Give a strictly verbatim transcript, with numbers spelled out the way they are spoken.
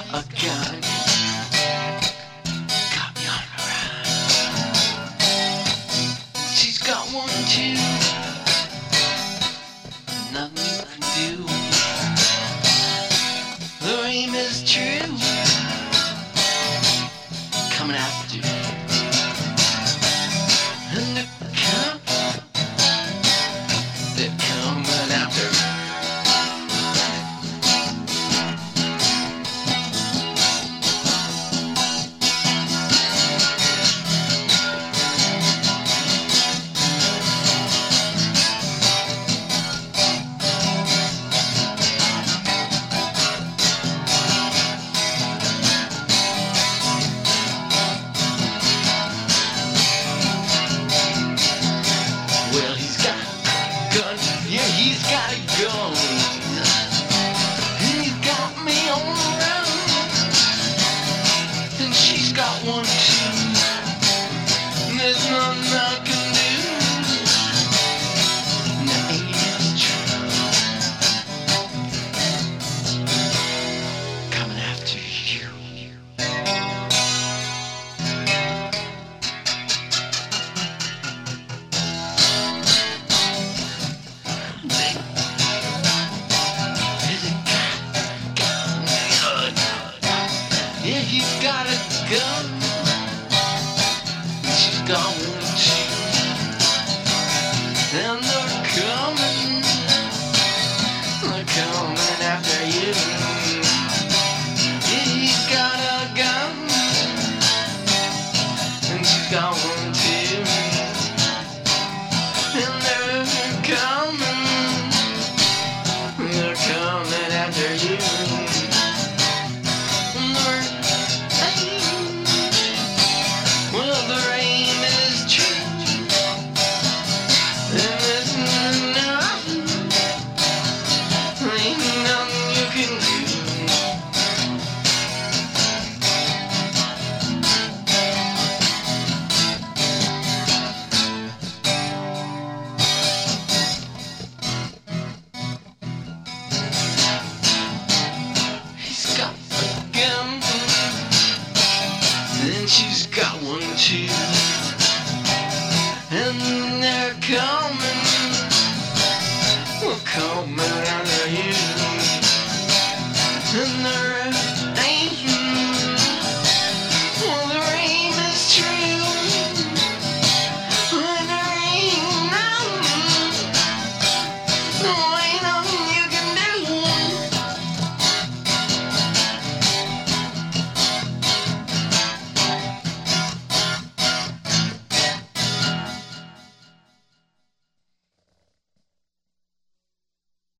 a gun. Got me on the run. She's got one too. Nothing you can do. The aim is true. Coming after you. And they're coming. They're coming after you. Well, he's got a gun, yeah, he's got a gun. He's got me on the run. And she's got one too. There's nothing I can do. And the aim is true. Coming after you. Yeah, he's got a gun. She's got one too. And they're coming. They're coming after you. Yeah, he's got a gun. And she's got one too. And they're coming. They're coming after you. Well, the aim is true. And there's nothing, ain't nothing you can do. He's got a gun. And she's got one too. And they're coming. We're coming after you. And they're